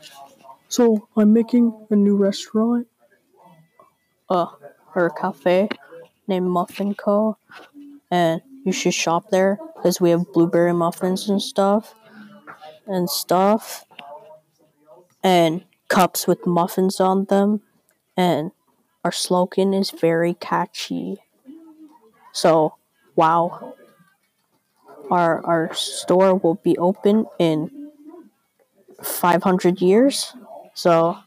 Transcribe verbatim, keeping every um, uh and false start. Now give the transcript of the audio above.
So I'm making a new restaurant, uh, or a cafe named Muffin Co. And you should shop there because we have blueberry muffins and stuff, and stuff, and cups with muffins on them. And our slogan is very catchy. So, wow. Our our store will be open in five hundred years. So,